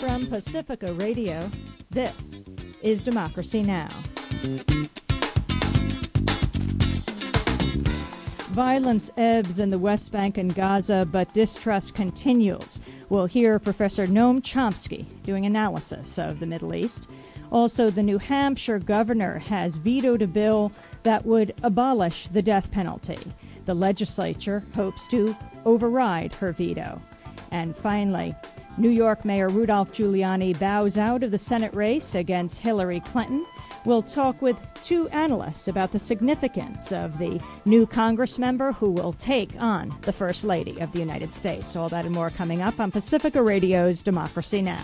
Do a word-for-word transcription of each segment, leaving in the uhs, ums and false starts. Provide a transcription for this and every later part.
From Pacifica Radio, this is Democracy Now! Violence ebbs in the West Bank and Gaza, but distrust continues. We'll hear Professor Noam Chomsky doing analysis of the Middle East. Also, the New Hampshire governor has vetoed a bill that would abolish the death penalty. The legislature hopes to override her veto. And finally, New York Mayor Rudolph Giuliani bows out of the Senate race against Hillary Clinton. We'll talk with two analysts about the significance of the new Congress member who will take on the First Lady of the United States. All that and more coming up on Pacifica Radio's Democracy Now!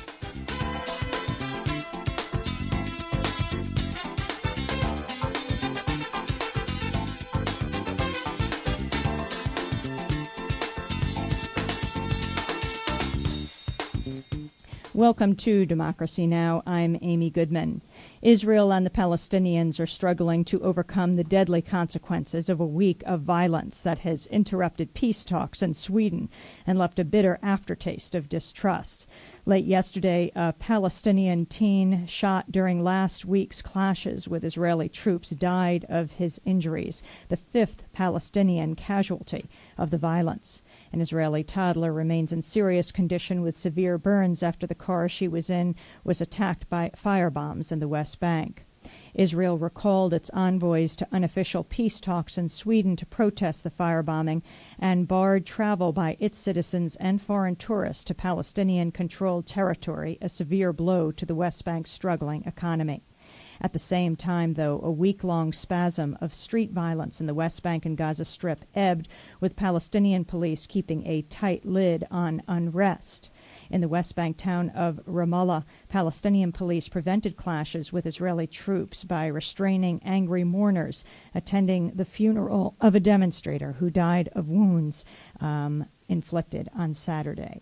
Welcome to Democracy Now! I'm Amy Goodman. Israel and the Palestinians are struggling to overcome the deadly consequences of a week of violence that has interrupted peace talks in Sweden and left a bitter aftertaste of distrust. Late yesterday, a Palestinian teen shot during last week's clashes with Israeli troops died of his injuries, the fifth Palestinian casualty of the violence. An Israeli toddler remains in serious condition with severe burns after the car she was in was attacked by firebombs in the West Bank. Israel recalled its envoys to unofficial peace talks in Sweden to protest the firebombing and barred travel by its citizens and foreign tourists to Palestinian-controlled territory, a severe blow to the West Bank's struggling economy. At the same time, though, a week-long spasm of street violence in the West Bank and Gaza Strip ebbed, with Palestinian police keeping a tight lid on unrest. In the West Bank town of Ramallah, Palestinian police prevented clashes with Israeli troops by restraining angry mourners attending the funeral of a demonstrator who died of wounds um, inflicted on Saturday.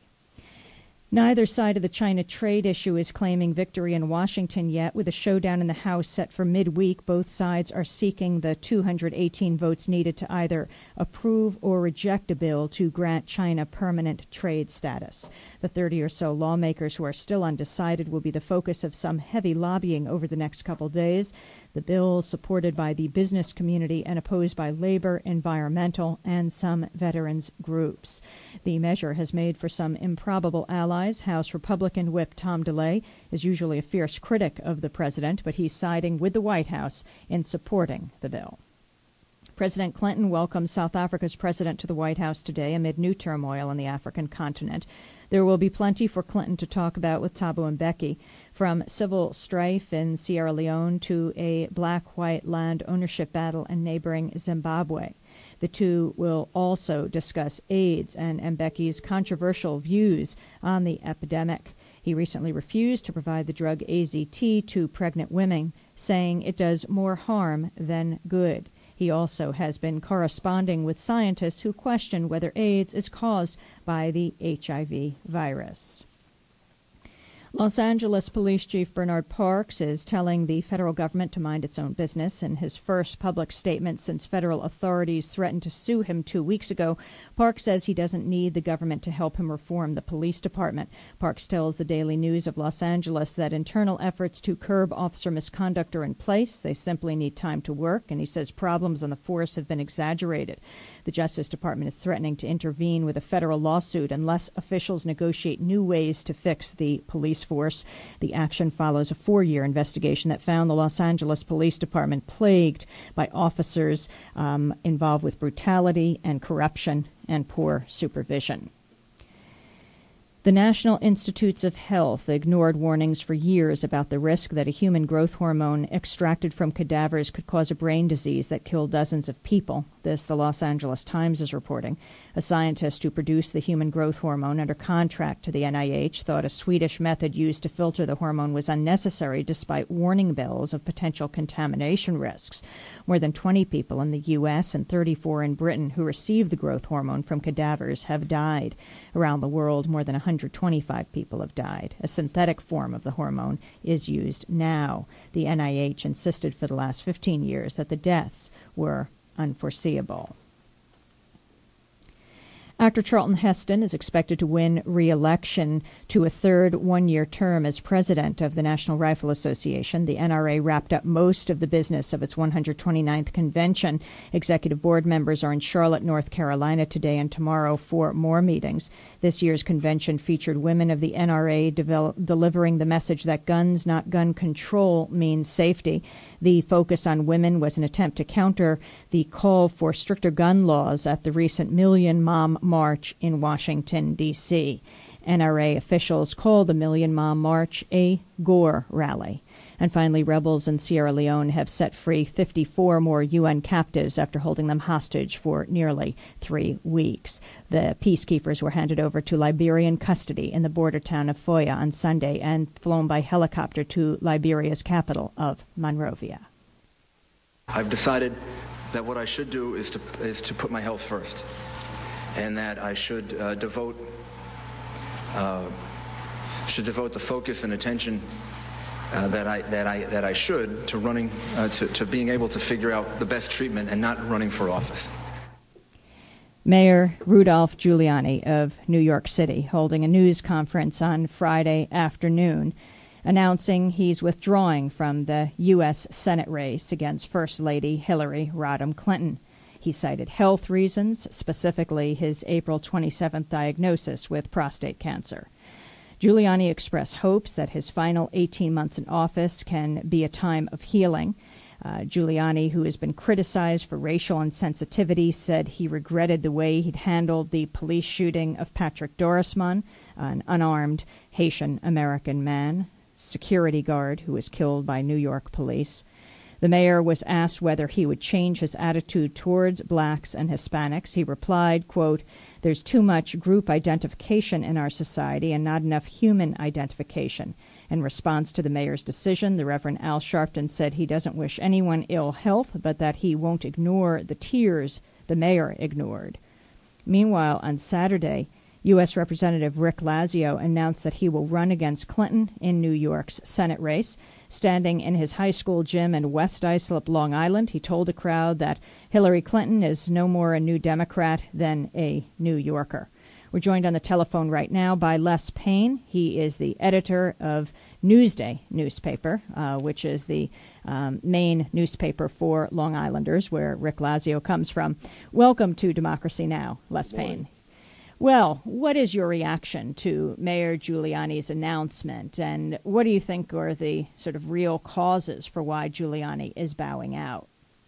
Neither side of the China trade issue is claiming victory in Washington yet. With a showdown in the House set for midweek, both sides are seeking the two hundred eighteen votes needed to either approve or reject a bill to grant China permanent trade status. The thirty or so lawmakers who are still undecided will be the focus of some heavy lobbying over the next couple days. The bill, supported by the business community and opposed by labor, environmental, and some veterans groups. The measure has made for some improbable allies. House Republican Whip Tom DeLay is usually a fierce critic of the president, but he's siding with the White House in supporting the bill. President Clinton welcomes South Africa's president to the White House today amid new turmoil on the African continent. There will be plenty for Clinton to talk about with Thabo Mbeki, from civil strife in Sierra Leone to a black-white land ownership battle in neighboring Zimbabwe. The two will also discuss AIDS and Mbeki's controversial views on the epidemic. He recently refused to provide the drug A Z T to pregnant women, saying it does more harm than good. He also has been corresponding with scientists who question whether AIDS is caused by the H I V virus. Los Angeles Police Chief Bernard Parks is telling the federal government to mind its own business. In his first public statement since federal authorities threatened to sue him two weeks ago, Parks says he doesn't need the government to help him reform the police department. Parks tells the Daily News of Los Angeles that internal efforts to curb officer misconduct are in place. They simply need time to work, and he says problems on the force have been exaggerated. The Justice Department is threatening to intervene with a federal lawsuit unless officials negotiate new ways to fix the police force. The action follows a four-year investigation that found the Los Angeles Police Department plagued by officers um, involved with brutality and corruption and poor supervision. The National Institutes of Health ignored warnings for years about the risk that a human growth hormone extracted from cadavers could cause a brain disease that killed dozens of people. This, the Los Angeles Times is reporting. A scientist who produced the human growth hormone under contract to the N I H thought a Swedish method used to filter the hormone was unnecessary despite warning bells of potential contamination risks. More than twenty people in the U S and thirty-four in Britain who received the growth hormone from cadavers have died. Around the world, more than one hundred twenty-five people have died. A synthetic form of the hormone is used now. The N I H insisted for the last fifteen years that the deaths were unforeseeable. Actor Charlton Heston is expected to win re-election to a third one-year term as president of the National Rifle Association. The N R A wrapped up most of the business of its one hundred twenty-ninth convention. Executive board members are in Charlotte, North Carolina today and tomorrow for more meetings. This year's convention featured women of the N R A develop, delivering the message that guns, not gun control, means safety. The focus on women was an attempt to counter the call for stricter gun laws at the recent Million Mom March in Washington, D C N R A officials call the Million Mom March a Gore rally. And finally, rebels in Sierra Leone have set free fifty-four more U N captives after holding them hostage for nearly three weeks. The peacekeepers were handed over to Liberian custody in the border town of Foya on Sunday and flown by helicopter to Liberia's capital of Monrovia. I've decided that what I should do is to, is to put my health first, and that I should uh, devote uh, should devote the focus and attention uh, that I that I that I should to running uh, to, to being able to figure out the best treatment and not running for office. Mayor Rudolph Giuliani of New York City holding a news conference on Friday afternoon, announcing he's withdrawing from the U S Senate race against First Lady Hillary Rodham Clinton. He cited health reasons, specifically his April twenty-seventh diagnosis with prostate cancer. Giuliani expressed hopes that his final eighteen months in office can be a time of healing. Uh, Giuliani, who has been criticized for racial insensitivity, said he regretted the way he'd handled the police shooting of Patrick Dorisman, an unarmed Haitian-American man, security guard who was killed by New York police. The mayor was asked whether he would change his attitude towards blacks and Hispanics. He replied, quote, "There's too much group identification in our society and not enough human identification." In response to the mayor's decision, the Reverend Al Sharpton said he doesn't wish anyone ill health, but that he won't ignore the tears the mayor ignored. Meanwhile, on Saturday, U S Representative Rick Lazio announced that he will run against Clinton in New York's Senate race. Standing in his high school gym in West Islip, Long Island, he told a crowd that Hillary Clinton is no more a new Democrat than a New Yorker. We're joined on the telephone right now by Les Payne. He is the editor of Newsday newspaper, uh, which is the um, main newspaper for Long Islanders, where Rick Lazio comes from. Welcome to Democracy Now!, Les Payne. Well, what is your reaction to Mayor Giuliani's announcement, and what do you think are the sort of real causes for why Giuliani is bowing out?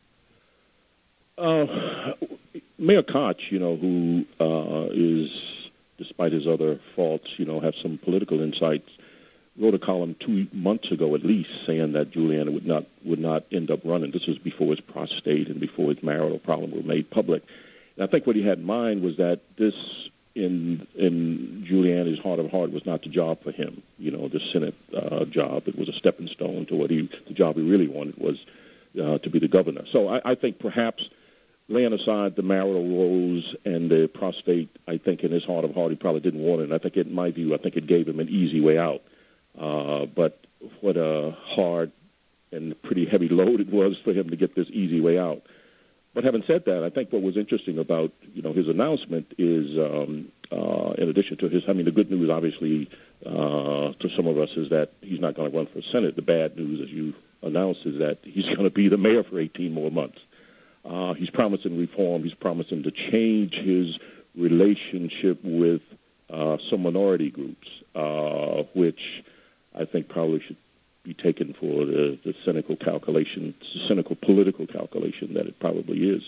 Uh, Mayor Koch, you know, who uh, is, despite his other faults, you know, have some political insights, wrote a column two months ago at least saying that Giuliani would not would not end up running. This was before his prostate and before his marital problem were made public. And I think what he had in mind was that this, in in Giuliani's heart of heart, was not the job for him. You know, the Senate uh, job. It was a stepping stone to what he, the job he really wanted was uh, to be the governor. So I, I think perhaps laying aside the marital woes and the prostate, I think in his heart of heart he probably didn't want it. And I think, in my view, I think it gave him an easy way out. Uh, but what a hard and pretty heavy load it was for him to get this easy way out. But having said that, I think what was interesting about, you know, his announcement is, um, uh, in addition to his, I mean, the good news, obviously, uh, to some of us is that he's not going to run for Senate. The bad news, as you announced, is that he's going to be the mayor for eighteen more months. Uh, he's promising reform. He's promising to change his relationship with uh, some minority groups, uh, which I think probably should be taken for the, the cynical calculation, cynical political calculation that it probably is.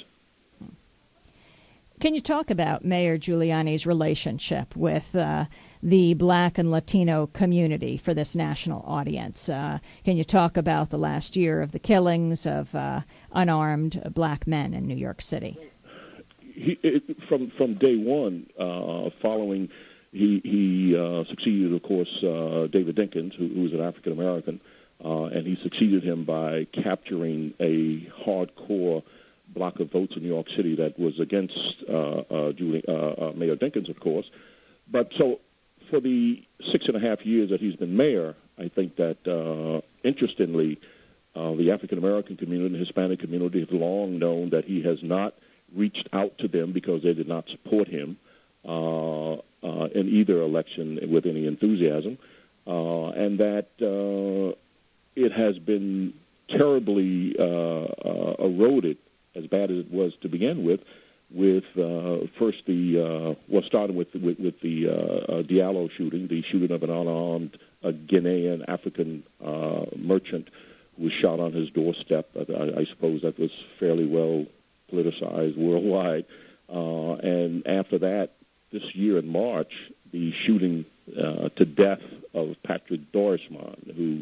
Can you talk about Mayor Giuliani's relationship with uh, the Black and Latino community for this national audience? Uh, can you talk about the last year of the killings of uh, unarmed black men in New York City? He, it, from from day one, uh, following, he he uh, succeeded, of course, uh, David Dinkins, who, who was an African American, uh, and he succeeded him by capturing a hardcore block of votes in New York City that was against uh, uh, Julie, uh, uh, Mayor Dinkins, of course. But so for the six and a half years that he's been mayor, I think that, uh, interestingly, uh, the African-American community and the Hispanic community have long known that he has not reached out to them because they did not support him. uh, uh, in either election with any enthusiasm, uh, and that uh, it has been terribly uh, uh, eroded, as bad as it was to begin with, with uh, first the, uh, well, starting with, with, with the uh, uh, Diallo shooting, the shooting of an unarmed uh, Ghanaian African uh, merchant who was shot on his doorstep. I, I suppose that was fairly well politicized worldwide. Uh, and after that, this year in March, the shooting uh, to death of Patrick Dorismond, who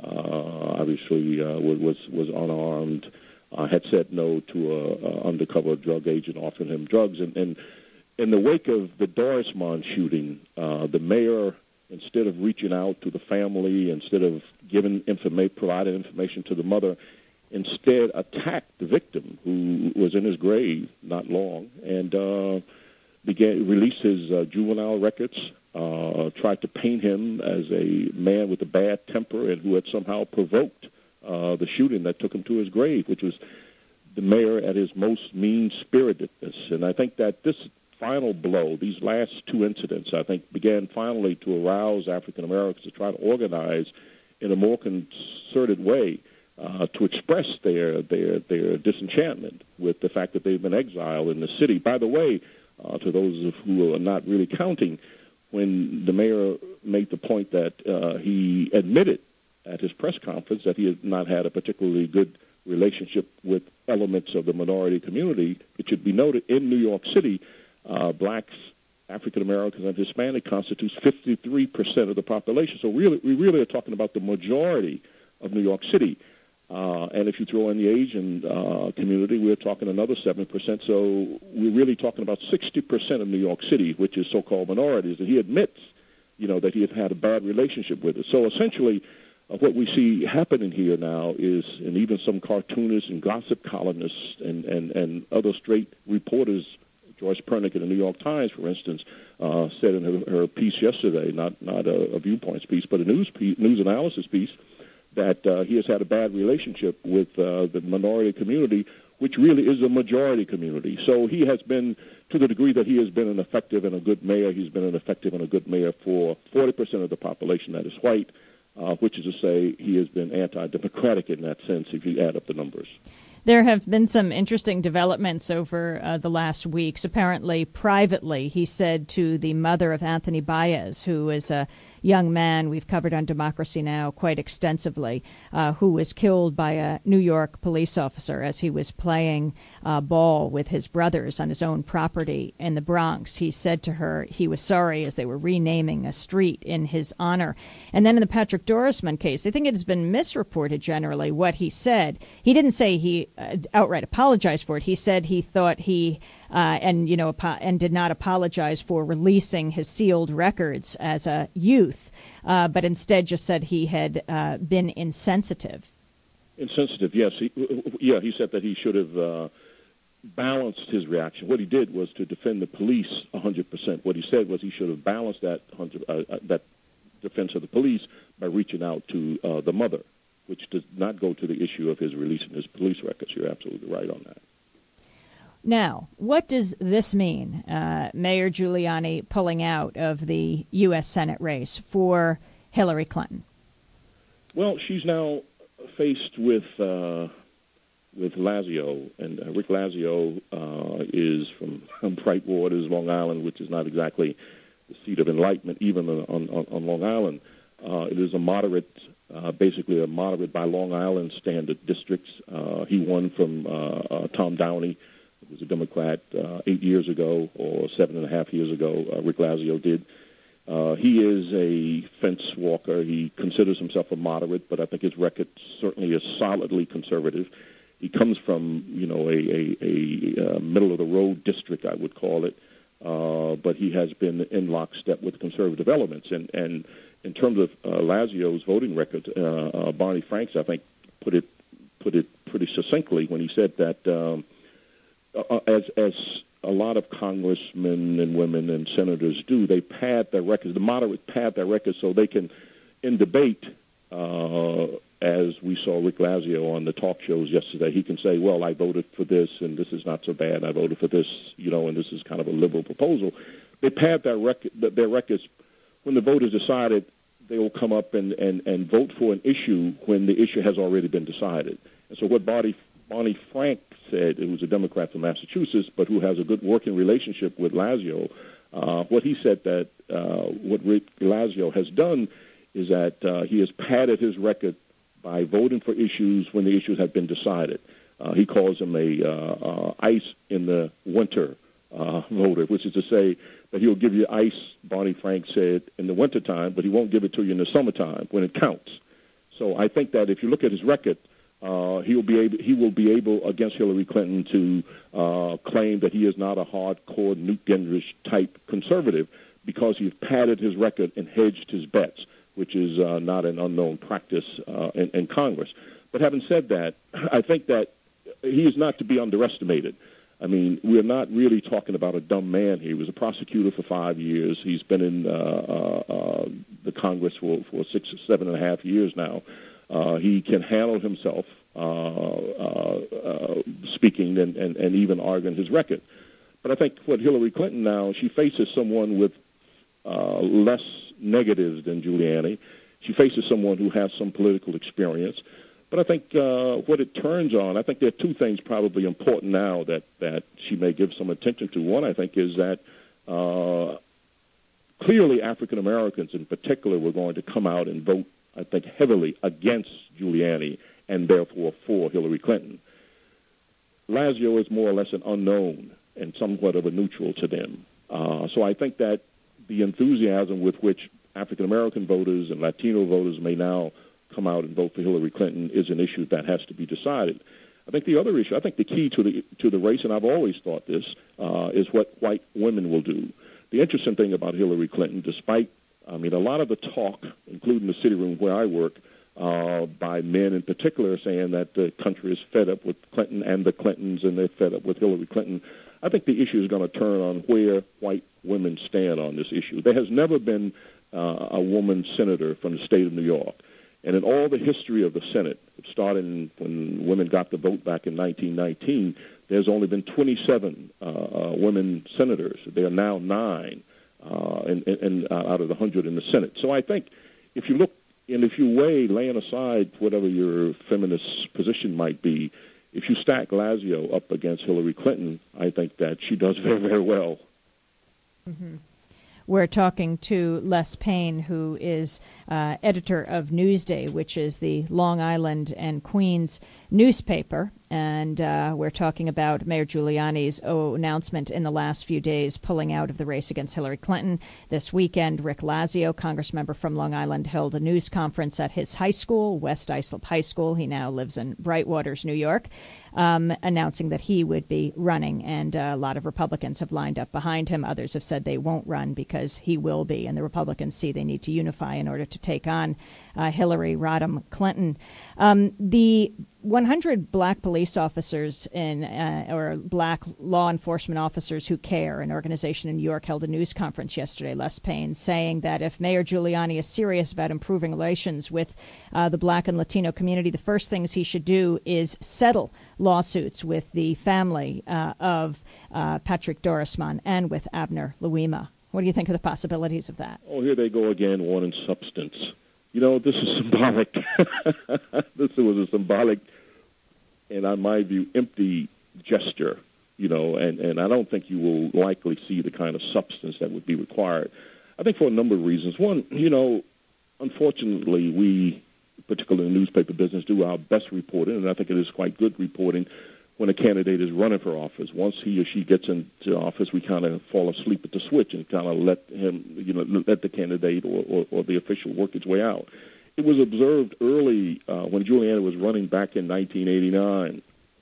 uh, obviously uh, was, was unarmed, Uh, had said no to an undercover drug agent offering him drugs. And, and in the wake of the Dorismond shooting, uh, the mayor, instead of reaching out to the family, instead of giving informa- providing information to the mother, instead attacked the victim, who was in his grave not long, and uh, began released his uh, juvenile records, uh, tried to paint him as a man with a bad temper and who had somehow provoked Uh, the shooting that took him to his grave, which was the mayor at his most mean-spiritedness. And I think that this final blow, these last two incidents, I think, began finally to arouse African Americans to try to organize in a more concerted way uh, to express their, their, their disenchantment with the fact that they've been exiled in the city. By the way, uh, to those of who are not really counting, when the mayor made the point that uh, he admitted at his press conference that he had not had a particularly good relationship with elements of the minority community, it should be noted in New York City, uh, blacks, African Americans, and Hispanic constitutes fifty-three percent of the population. So really, we really are talking about the majority of New York City. Uh, and if you throw in the Asian uh, community, we're talking another seven percent. So we're really talking about sixty percent of New York City, which is so-called minorities. And he admits, you know, that he had had a bad relationship with it. So essentially, Uh, what we see happening here now is, and even some cartoonists and gossip columnists and, and, and other straight reporters, Joyce Pernick in the New York Times, for instance, uh, said in her, her piece yesterday, not not a, a viewpoints piece, but a news piece, news analysis piece, that uh, he has had a bad relationship with uh, the minority community, which really is a majority community. So he has been, to the degree that he has been an effective and a good mayor, he's been an effective and a good mayor for forty percent of the population that is white, Uh, which is to say he has been anti-democratic in that sense if you add up the numbers. There have been some interesting developments over uh, the last weeks. Apparently, privately, he said to the mother of Anthony Baez, who is a young man we've covered on Democracy Now! Quite extensively, uh, who was killed by a New York police officer as he was playing uh, ball with his brothers on his own property in the Bronx. He said to her he was sorry as they were renaming a street in his honor. And then in the Patrick Dorismond case, I think it has been misreported generally what he said. He didn't say he uh, outright apologized for it. He said he thought he uh, and you know apo- and did not apologize for releasing his sealed records as a youth, uh, but instead just said he had uh, been insensitive. Insensitive, yes. He, yeah, he said that he should have uh, balanced his reaction. What he did was to defend the police one hundred percent. What he said was he should have balanced that uh, that defense of the police by reaching out to uh, the mother, which does not go to the issue of his releasing his police records. You're absolutely right on that. Now, what does this mean, uh, Mayor Giuliani pulling out of the U S Senate race for Hillary Clinton? Well, she's now faced with uh, with Lazio, and uh, Rick Lazio uh, is from Bright Waters, Long Island, which is not exactly the seat of enlightenment, even on, on, on Long Island. Uh, it is a moderate, uh, basically a moderate by Long Island standard districts. Uh, he won from uh, uh, Tom Downey, who was a Democrat, uh, eight years ago or seven and a half years ago. Uh, Rick Lazio did. Uh, he is a fence walker. He considers himself a moderate, but I think his record certainly is solidly conservative. He comes from, you know, a, a, a, a middle-of-the-road district, I would call it. Uh, but he has been in lockstep with conservative elements. And, and in terms of uh, Lazio's voting record, uh, uh, Barney Franks, I think, put it put it pretty succinctly when he said that um, uh, as as a lot of congressmen and women and senators do, they pad their records. The moderate pad their records so they can, in debate, uh, as we saw Rick Lazio on the talk shows yesterday, he can say, well, I voted for this, and this is not so bad. I voted for this, you know, and this is kind of a liberal proposal. they pad their, rec- their records. When the voters decided, they will come up and, and, and vote for an issue when the issue has already been decided. And so what Bonnie, Bonnie Frank said, it was a Democrat from Massachusetts, but who has a good working relationship with Lazio, uh, what he said that uh, what Rick Lazio has done is that uh, he has padded his record by voting for issues when the issues have been decided. Uh, he calls him a uh, uh, ice in the winter uh, voter, which is to say that he'll give you ice, Bonnie Frank said, in the wintertime, but he won't give it to you in the summertime when it counts. So I think that if you look at his record, uh, he'll be able, he will be able against Hillary Clinton to uh, claim that he is not a hardcore Newt Gingrich type conservative because he's padded his record and hedged his bets, which is uh, not an unknown practice uh, in, in Congress. But having said that, I think that he is not to be underestimated. I mean, we're not really talking about a dumb man here. He was a prosecutor for five years. He's been in uh, uh, uh, the Congress for, for six or seven and a half years now. Uh, he can handle himself uh, uh, uh, speaking and, and, and even arguing his record. But I think what Hillary Clinton now, she faces someone with uh, less negatives than Giuliani. She faces someone who has some political experience. But I think uh, what it turns on, I think there are two things probably important now that, that she may give some attention to. One, I think, is that uh, clearly African Americans in particular were going to come out and vote, I think, heavily against Giuliani and therefore for Hillary Clinton. Lazio is more or less an unknown and somewhat of a neutral to them. Uh, so I think that the enthusiasm with which African American voters and Latino voters may now come out and vote for Hillary Clinton is an issue that has to be decided. I think the other issue, I think the key to the to the race, and I've always thought this, uh, is what white women will do. The interesting thing about Hillary Clinton, despite, I mean, a lot of the talk, including the city room where I work, uh, by men in particular saying that the country is fed up with Clinton and the Clintons and they're fed up with Hillary Clinton, I think the issue is going to turn on where white women stand on this issue. There has never been uh, a woman senator from the state of New York. And in all the history of the Senate, starting when women got the vote back in nineteen nineteen, there's only been twenty-seven uh, uh, women senators. There are now nine uh, and, and, uh, out of the one hundred in the Senate. So I think if you look, and if you weigh, laying aside whatever your feminist position might be, if you stack Lazio up against Hillary Clinton, I think that she does very, very well. Mm-hmm. We're talking to Les Payne, who is uh, editor of Newsday, which is the Long Island and Queens newspaper. And uh, we're talking about Mayor Giuliani's oh, announcement in the last few days pulling out of the race against Hillary Clinton. This weekend, Rick Lazio, congressmember from Long Island, held a news conference at his high school, West Islip High School. He now lives in Brightwaters, New York, um, announcing that he would be running. And uh, a lot of Republicans have lined up behind him. Others have said they won't run because he will be. And the Republicans see they need to unify in order to take on uh, Hillary Rodham Clinton. Um, the one hundred black police officers in, uh, or black law enforcement officers who care, an organization in New York, held a news conference yesterday, Les Payne, saying that if Mayor Giuliani is serious about improving relations with uh, the black and Latino community, the first things he should do is settle lawsuits with the family uh, of uh, Patrick Dorisman and with Abner Louima. What do you think of the possibilities of that? Oh, here they go again, wanting substance. You know, this is symbolic. This was a symbolic, and in my view, empty gesture, you know, and, and I don't think you will likely see the kind of substance that would be required. I think for a number of reasons. One, you know, unfortunately, we, particularly in the newspaper business, do our best reporting, and I think it is quite good reporting when a candidate is running for office. Once he or she gets into office, we kind of fall asleep at the switch and kind of let him, you know, let the candidate or, or, or the official work its way out. It was observed early uh, when Giuliani was running back in nineteen eighty-nine.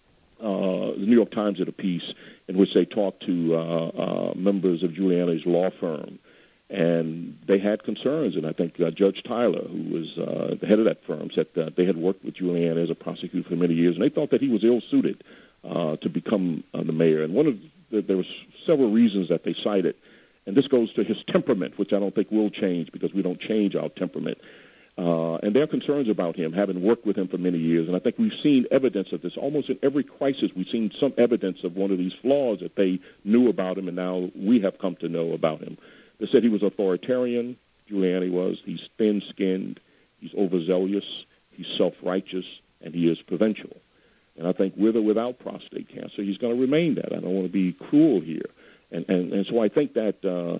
Uh, the New York Times did a piece in which they talked to uh, uh, members of Giuliani's law firm, and they had concerns. And I think uh, Judge Tyler, who was uh, the head of that firm, said that they had worked with Giuliani as a prosecutor for many years, and they thought that he was ill-suited uh, to become uh, the mayor. And one of the, there was several reasons that they cited, and this goes to his temperament, which I don't think will change because we don't change our temperament. Uh, and there are concerns about him, having worked with him for many years. And I think we've seen evidence of this. Almost in every crisis, we've seen some evidence of one of these flaws that they knew about him, and now we have come to know about him. They said he was authoritarian, Giuliani was. He's thin-skinned, he's overzealous, he's self-righteous, and he is provincial. And I think with or without prostate cancer, he's going to remain that. I don't want to be cruel here. And, and, and so I think that uh,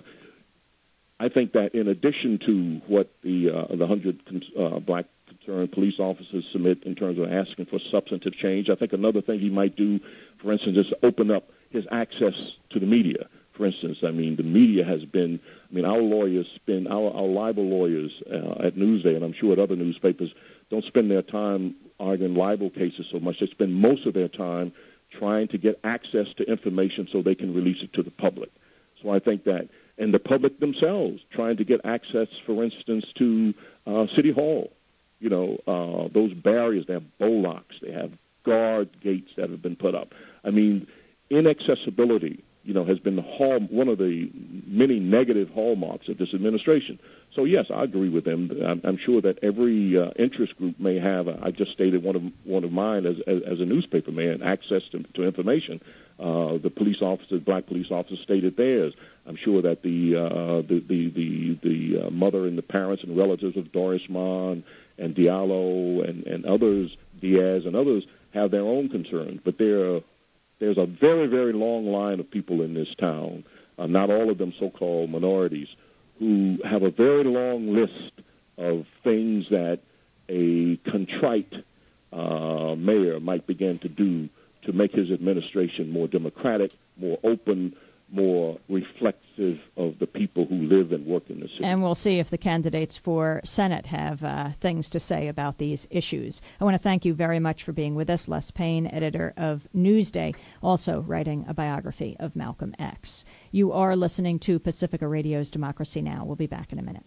I think that in addition to what the uh, the hundred uh, black concerned police officers submit in terms of asking for substantive change, I think another thing he might do, for instance, is open up his access to the media. For instance, I mean, the media has been, I mean, our lawyers spend, our, our libel lawyers uh, at Newsday, and I'm sure at other newspapers, don't spend their time arguing libel cases so much. They spend most of their time trying to get access to information so they can release it to the public. So I think that, and the public themselves trying to get access, for instance, to uh, City Hall. You know, uh, those barriers, they have bowlocks, they have guard gates that have been put up. I mean, inaccessibility, you know, has been the hall, one of the many negative hallmarks of this administration. So, yes, I agree with them. I'm, I'm sure that every uh, interest group may have, uh, I just stated one of one of mine as, as, as a newspaper man, access to, to information. Uh, the police officers, black police officers stated theirs. I'm sure that the uh, the the the, the uh, mother and the parents and relatives of Doris Mann and Diallo and, and others, Diaz and others, have their own concerns. But there, there's a very, very long line of people in this town, uh, not all of them so-called minorities, who have a very long list of things that a contrite uh, mayor might begin to do to make his administration more democratic, more open, more reflective of the people who live and work in the city. And we'll see if the candidates for Senate have uh, things to say about these issues. I want to thank you very much for being with us. Les Payne, editor of Newsday, also writing a biography of Malcolm X. You are listening to Pacifica Radio's Democracy Now! We'll be back in a minute.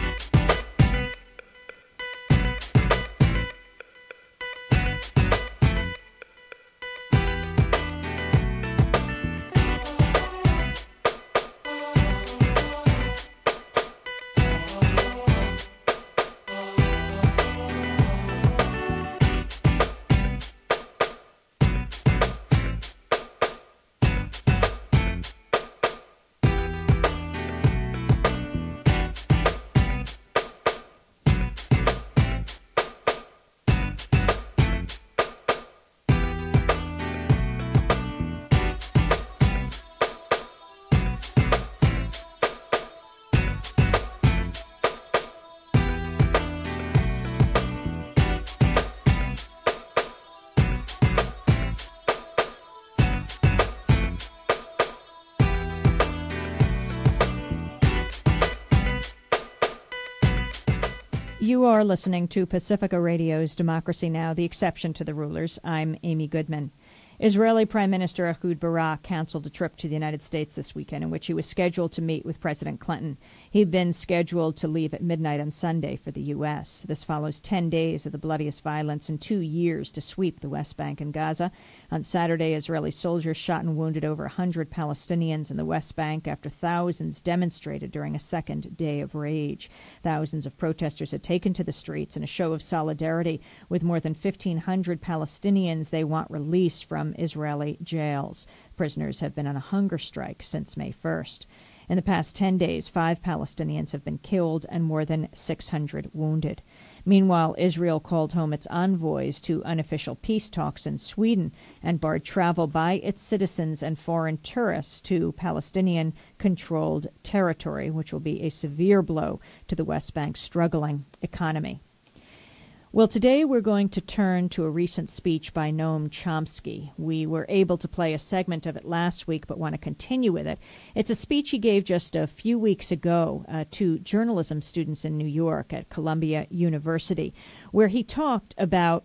You are listening to Pacifica Radio's Democracy Now!, the exception to the rulers. I'm Amy Goodman. Israeli Prime Minister Ehud Barak canceled a trip to the United States this weekend in which he was scheduled to meet with President Clinton. He'd been scheduled to leave at midnight on Sunday for the U S. This follows ten days of the bloodiest violence in two years to sweep the West Bank and Gaza. On Saturday, Israeli soldiers shot and wounded over one hundred Palestinians in the West Bank after thousands demonstrated during a second day of rage. Thousands of protesters had taken to the streets in a show of solidarity with more than fifteen hundred Palestinians they want released from Israeli jails. Prisoners have been on a hunger strike since May first. In the past ten days, five Palestinians have been killed and more than six hundred wounded. Meanwhile, Israel called home its envoys to unofficial peace talks in Sweden and barred travel by its citizens and foreign tourists to Palestinian-controlled territory, which will be a severe blow to the West Bank's struggling economy. Well, today we're going to turn to a recent speech by Noam Chomsky. We were able to play a segment of it last week, but want to continue with it. It's a speech he gave just a few weeks ago uh, to journalism students in New York at Columbia University, where he talked about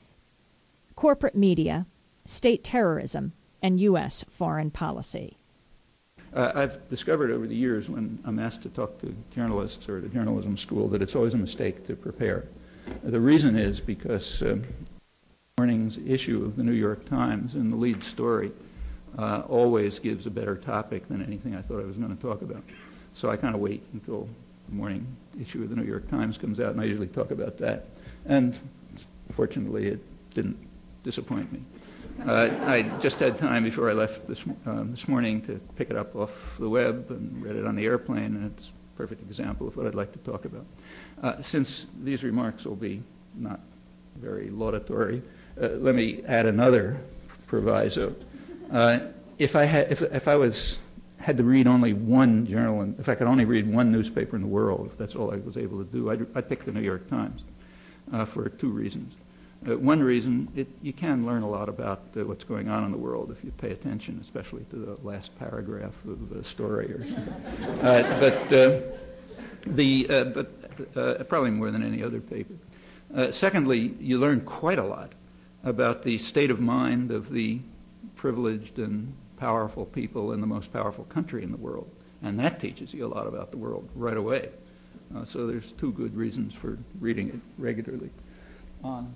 corporate media, state terrorism, and U S foreign policy. Uh, I've discovered over the years when I'm asked to talk to journalists or at a journalism school that it's always a mistake to prepare. The reason is because uh, morning's issue of the New York Times in the lead story uh, always gives a better topic than anything I thought I was going to talk about. So I kind of wait until the morning issue of the New York Times comes out, and I usually talk about that. And fortunately, it didn't disappoint me. Uh, I just had time before I left this, um, this morning to pick it up off the web and read it on the airplane, and it's a perfect example of what I'd like to talk about. Uh, since these remarks will be not very laudatory, uh, let me add another proviso. Uh, if I had, if, if I was had to read only one journal, and if I could only read one newspaper in the world, if that's all I was able to do, I'd, I'd pick the New York Times uh, for two reasons. Uh, one reason, it, you can learn a lot about uh, what's going on in the world if you pay attention, especially to the last paragraph of a story or something. uh, but uh, the uh, but uh, probably more than any other paper. Uh, secondly, you learn quite a lot about the state of mind of the privileged and powerful people in the most powerful country in the world, and that teaches you a lot about the world right away. Uh, so there's two good reasons for reading it regularly. On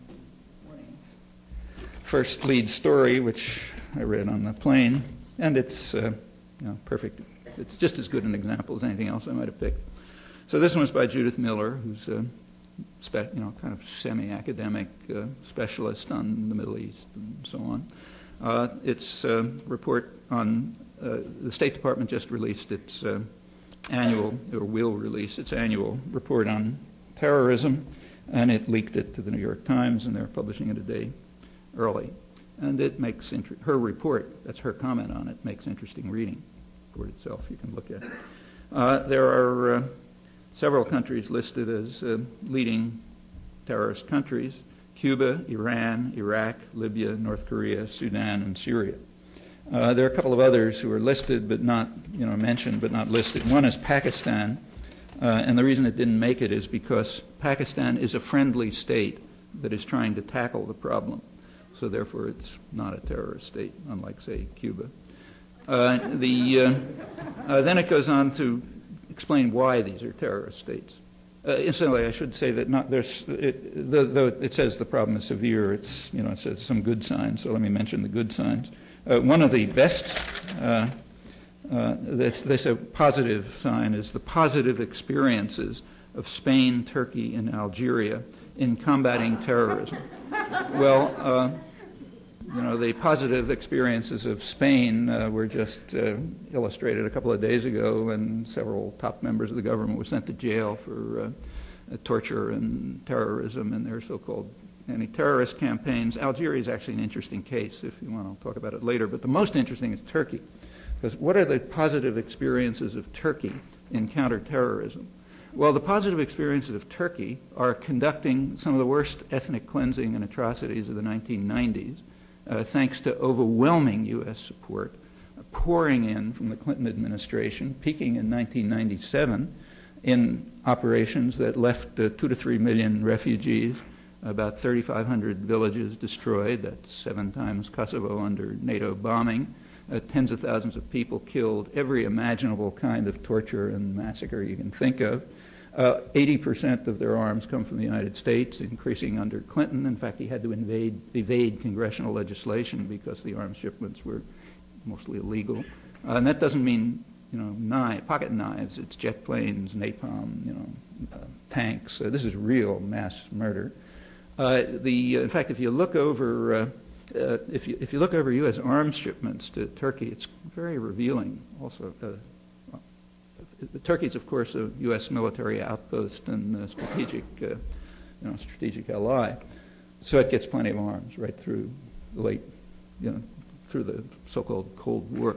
first lead story, which I read on the plane, and it's uh, you know, perfect. It's just as good an example as anything else I might have picked. So this one was by Judith Miller, who's a spe- you know, kind of semi-academic uh, specialist on the Middle East and so on. Uh, it's a report on, uh, the State Department just released its uh, annual, or will release its annual report on terrorism, and it leaked it to the New York Times, and they're publishing it a day early. And it makes, inter- her report, that's her comment on it, makes interesting reading. The report itself, you can look at it. Uh, there are uh, several countries listed as uh, leading terrorist countries: Cuba, Iran, Iraq, Libya, North Korea, Sudan, and Syria. Uh, there are a couple of others who are listed but not, you know, mentioned but not listed. One is Pakistan, uh, and the reason it didn't make it is because Pakistan is a friendly state that is trying to tackle the problem. So therefore it's not a terrorist state, unlike, say, Cuba. Uh, the, uh, uh, then it goes on to explain why these are terrorist states. Uh, incidentally, I should say that not there's it, the, though it says the problem is severe, it's, you know, it says some good signs. So let me mention the good signs. Uh, one of the best, uh, uh, that's, that's a positive sign, is the positive experiences of Spain, Turkey, and Algeria in combating terrorism. Well, uh, you know, the positive experiences of Spain uh, were just uh, illustrated a couple of days ago when several top members of the government were sent to jail for uh, uh, torture and terrorism in their so-called anti-terrorist campaigns. Algeria is actually an interesting case, if you want to talk about it later, but the most interesting is Turkey. Because what are the positive experiences of Turkey in counterterrorism? Well, the positive experiences of Turkey are conducting some of the worst ethnic cleansing and atrocities of the nineteen nineties, uh, thanks to overwhelming U S support, uh, pouring in from the Clinton administration, peaking in nineteen ninety-seven in operations that left uh, two to three million refugees, about thirty-five hundred villages destroyed. That's seven times Kosovo under NATO bombing. Uh, tens of thousands of people killed, every imaginable kind of torture and massacre you can think of. Uh, eighty percent of their arms come from the United States, increasing under Clinton. In fact, he had to invade, evade congressional legislation because the arms shipments were mostly illegal. Uh, and that doesn't mean, you know, knife, pocket knives. It's jet planes, napalm, you know, uh, tanks. Uh, this is real mass murder. Uh, the, uh, in fact, if you look over uh, Uh, if you if you look over U S arms shipments to Turkey, it's very revealing. Also, uh, well, Turkey is, of course, a U S military outpost and a strategic, uh, you know, strategic ally. So it gets plenty of arms right through the late, you know, through the so-called Cold War.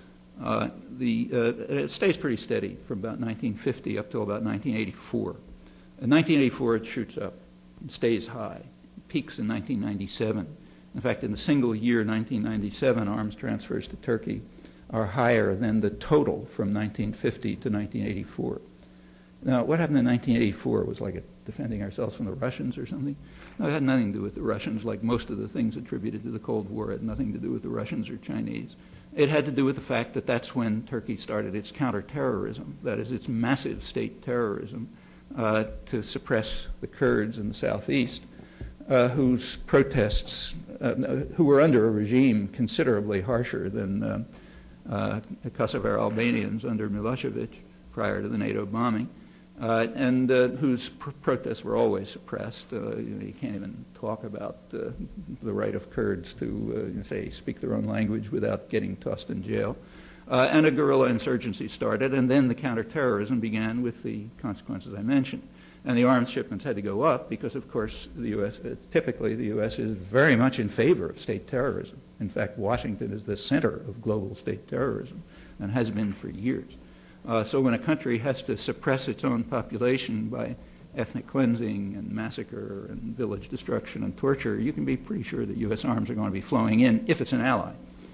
Uh, the uh, it stays pretty steady from about nineteen fifty up till about nineteen eighty-four. In nineteen eighty-four, it shoots up, it stays high, it peaks in nineteen ninety-seven. In fact, in the single year, nineteen ninety-seven, arms transfers to Turkey are higher than the total from nineteen fifty to nineteen eighty-four. Now, what happened in nineteen eighty-four? Was like a defending ourselves from the Russians or something? No, it had nothing to do with the Russians, like most of the things attributed to the Cold War had nothing to do with the Russians or Chinese. It had to do with the fact that that's when Turkey started its counterterrorism, that is, its massive state terrorism uh, to suppress the Kurds in the southeast, uh, whose protests Uh, who were under a regime considerably harsher than uh, uh, Kosovar Albanians under Milosevic prior to the NATO bombing. uh, and uh, whose pr- protests were always suppressed. Uh, you know, you can't even talk about uh, the right of Kurds to, uh, say, speak their own language without getting tossed in jail. Uh, and a guerrilla insurgency started, and then the counterterrorism began with the consequences I mentioned. And the arms shipments had to go up because, of course, the U S, uh, typically the U S is very much in favor of state terrorism. In fact, Washington is the center of global state terrorism and has been for years. Uh, so when a country has to suppress its own population by ethnic cleansing and massacre and village destruction and torture, you can be pretty sure that U S arms are going to be flowing in if it's an ally.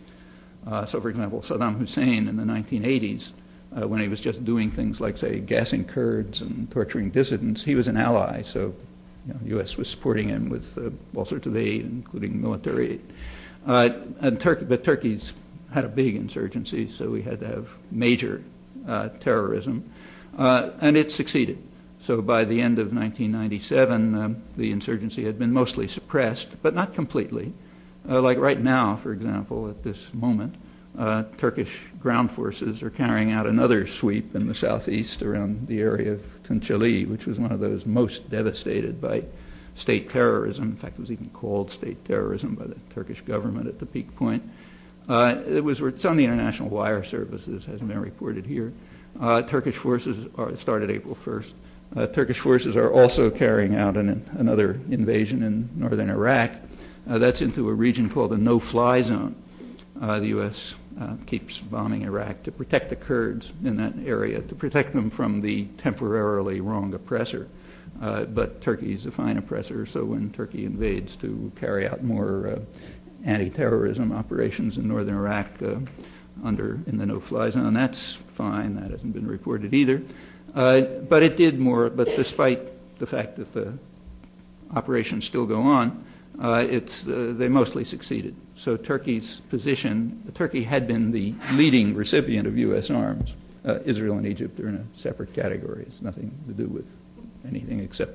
Uh, so, for example, Saddam Hussein in the nineteen eighties, Uh, when he was just doing things like, say, gassing Kurds and torturing dissidents, he was an ally. So you know, the U S was supporting him with uh, all sorts of aid, including military aid. Uh, and Turkey, but Turkey's had a big insurgency, so we had to have major uh, terrorism. Uh, and it succeeded. So by the end of nineteen ninety-seven, um, the insurgency had been mostly suppressed, but not completely. Uh, like right now, for example, at this moment, Uh, Turkish ground forces are carrying out another sweep in the southeast around the area of Tunceli, which was one of those most devastated by state terrorism. In fact, it was even called state terrorism by the Turkish government at the peak point. Uh, it was it's on the international wire services, has been reported here. Uh, Turkish forces are, started April first. Uh, Turkish forces are also carrying out an, another invasion in northern Iraq. Uh, that's into a region called the no-fly zone. Uh, the U S uh, keeps bombing Iraq to protect the Kurds in that area, to protect them from the temporarily wrong oppressor. Uh, but Turkey's a fine oppressor, so when Turkey invades to carry out more uh, anti-terrorism operations in northern Iraq uh, under in the no-fly zone, that's fine. That hasn't been reported either. Uh, but it did more, but despite the fact that the operations still go on, uh, it's, uh, they mostly succeeded. So Turkey's position, Turkey had been the leading recipient of U S arms. Uh, Israel and Egypt are in a separate category. It's nothing to do with anything except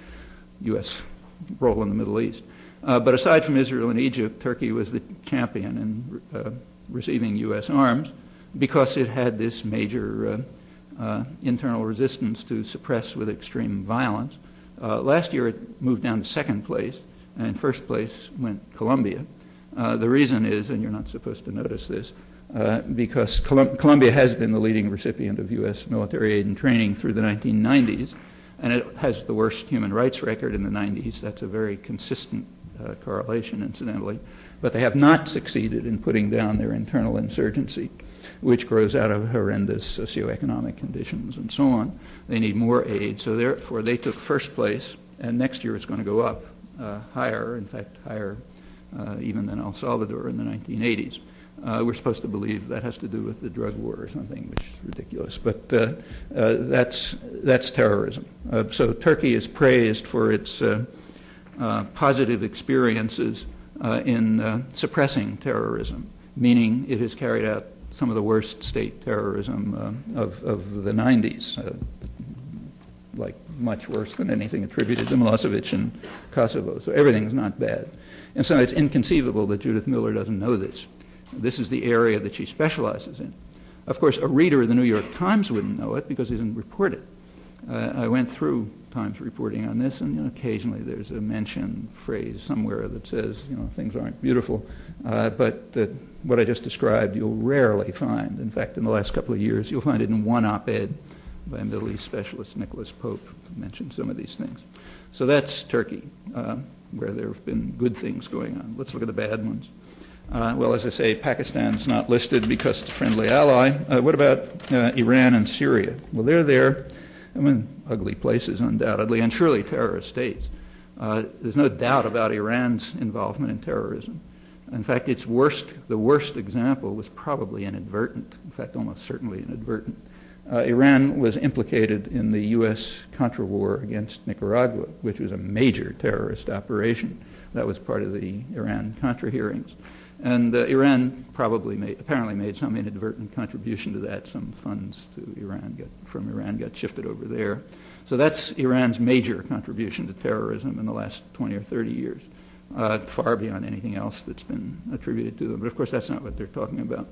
U S role in the Middle East. Uh, but aside from Israel and Egypt, Turkey was the champion in uh, receiving U S arms because it had this major uh, uh, internal resistance to suppress with extreme violence. Uh, last year it moved down to second place, and in first place went Colombia. Uh, the reason is, and you're not supposed to notice this, uh, because Colum- Colombia has been the leading recipient of U S military aid and training through the nineteen nineties, and it has the worst human rights record in the nineties. That's a very consistent uh, correlation, incidentally. But they have not succeeded in putting down their internal insurgency, which grows out of horrendous socioeconomic conditions and so on. They need more aid, so therefore they took first place, and next year it's going to go up uh, higher, in fact, higher Uh, even than El Salvador in the nineteen eighties. Uh, we're supposed to believe that has to do with the drug war or something, which is ridiculous. But uh, uh, that's that's terrorism. Uh, so Turkey is praised for its uh, uh, positive experiences uh, in uh, suppressing terrorism, meaning it has carried out some of the worst state terrorism uh, of, of the nineties, uh, like much worse than anything attributed to Milosevic in Kosovo. So everything's not bad. And so it's inconceivable that Judith Miller doesn't know this. This is the area that she specializes in. Of course, a reader of the New York Times wouldn't know it because he doesn't report it. Uh, I went through Times reporting on this, and you know, occasionally there's a mention phrase somewhere that says, you know, things aren't beautiful. Uh, but uh, what I just described, you'll rarely find. In fact, in the last couple of years, you'll find it in one op-ed by Middle East specialist Nicholas Pope, who mentioned some of these things. So that's Turkey, uh, where there have been good things going on. Let's look at the bad ones. Uh, well, as I say, Pakistan's not listed because it's a friendly ally. Uh, what about uh, Iran and Syria? Well, they're there. I mean, ugly places, undoubtedly, and surely terrorist states. Uh, there's no doubt about Iran's involvement in terrorism. In fact, its worst, the worst example was probably inadvertent. In fact, almost certainly inadvertent. Uh, Iran was implicated in the U S Contra war against Nicaragua, which was a major terrorist operation. That was part of the Iran-Contra hearings. And uh, Iran probably made, apparently made some inadvertent contribution to that. Some funds to Iran got, from Iran got shifted over there. So that's Iran's major contribution to terrorism in the last twenty or thirty years, uh, far beyond anything else that's been attributed to them. But of course, that's not what they're talking about.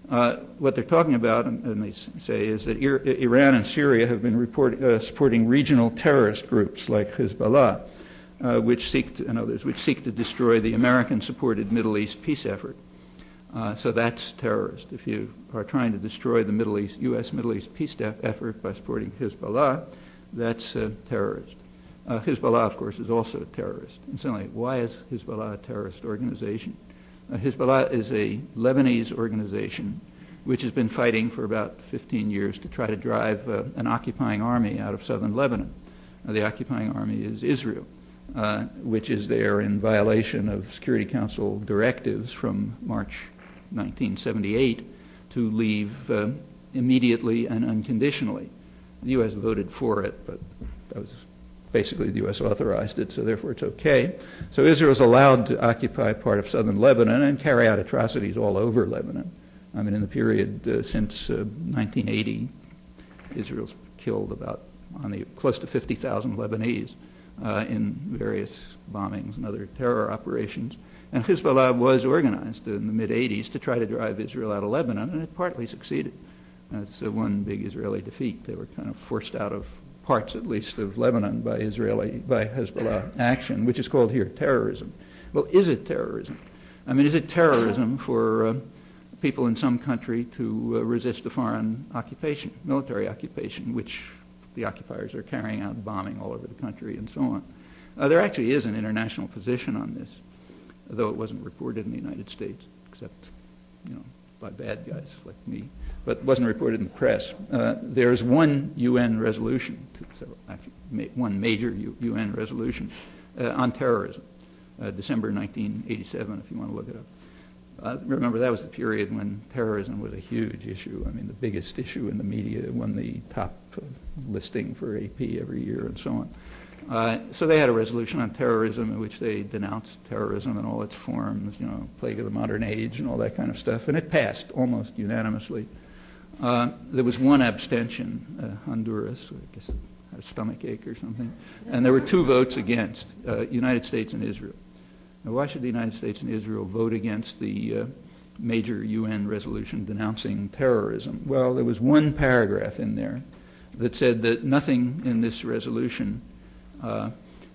Uh, what they're talking about, and, and they say, is that Ir- Iran and Syria have been report, uh, supporting regional terrorist groups like Hezbollah, uh, which seek to, and others, which seek to destroy the American-supported Middle East peace effort. Uh, so that's terrorist. If you are trying to destroy the Middle East, U S Middle East peace effort by supporting Hezbollah, that's uh, terrorist. Uh, Hezbollah, of course, is also a terrorist. Incidentally, why is Hezbollah a terrorist organization? Uh, Hezbollah is a Lebanese organization which has been fighting for about fifteen years to try to drive uh, an occupying army out of southern Lebanon. Uh, the occupying army is Israel, uh, which is there in violation of Security Council directives from March nineteen seventy-eight to leave uh, immediately and unconditionally. The U S voted for it, but that was basically the U S authorized it, so therefore it's okay. So Israel is allowed to occupy part of southern Lebanon and carry out atrocities all over Lebanon. I mean, in the period uh, since uh, nineteen eighty, Israel's killed about on the close to fifty thousand Lebanese uh, in various bombings and other terror operations. And Hezbollah was organized in the mid-eighties to try to drive Israel out of Lebanon, and it partly succeeded. That's uh, one big Israeli defeat. They were kind of forced out of parts, at least, of Lebanon by Israeli, by Hezbollah action, which is called here terrorism. Well, is it terrorism? I mean, is it terrorism for uh, people in some country to uh, resist a foreign occupation, military occupation, which the occupiers are carrying out, bombing all over the country and so on? Uh, there actually is an international position on this, though it wasn't reported in the United States, except, you know, by bad guys like me, but wasn't reported in the press. Uh, there's one U N resolution, so actually ma- one major U- UN resolution uh, on terrorism, uh, December nineteen eighty-seven, if you want to look it up. Uh, remember, that was the period when terrorism was a huge issue. I mean, the biggest issue in the media, won the top uh, listing for A P every year and so on. Uh, so they had a resolution on terrorism in which they denounced terrorism in all its forms, you know, plague of the modern age and all that kind of stuff, and it passed almost unanimously. Uh, there was one abstention, uh, Honduras, I guess had a stomach ache or something, and there were two votes against, uh, United States and Israel. Now, why should the United States and Israel vote against the uh, major U N resolution denouncing terrorism? Well, there was one paragraph in there that said that nothing in this resolution Uh,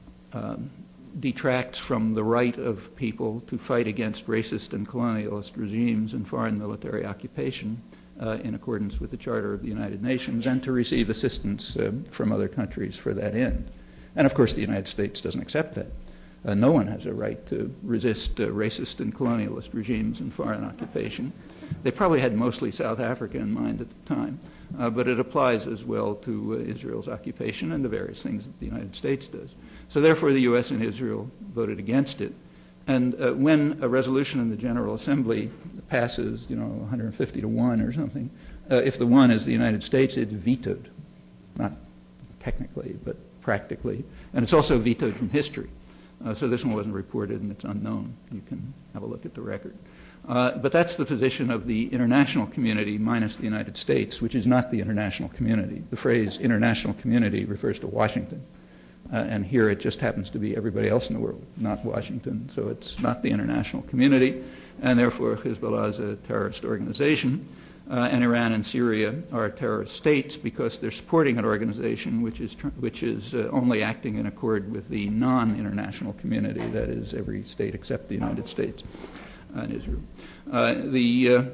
um, detracts from the right of people to fight against racist and colonialist regimes and foreign military occupation uh, in accordance with the Charter of the United Nations, and to receive assistance uh, from other countries for that end. And of course the United States doesn't accept that. Uh, no one has a right to resist uh, racist and colonialist regimes and foreign occupation. They probably had mostly South Africa in mind at the time, uh, but it applies as well to uh, Israel's occupation and the various things that the United States does. So therefore the U S and Israel voted against it. And uh, when a resolution in the General Assembly passes, you know, one hundred fifty to one or something, uh, if the one is the United States, it's vetoed. Not technically, but practically. And it's also vetoed from history. Uh, so this one wasn't reported and it's unknown. You can have a look at the record. Uh, but that's the position of the international community minus the United States, which is not the international community. The phrase international community refers to Washington. Uh, and here it just happens to be everybody else in the world, not Washington. So it's not the international community, and therefore Hezbollah is a terrorist organization. Uh, and Iran and Syria are terrorist states because they're supporting an organization which is tr- which is uh, only acting in accord with the non-international community, that is, every state except the United States and Israel. Uh, the, uh,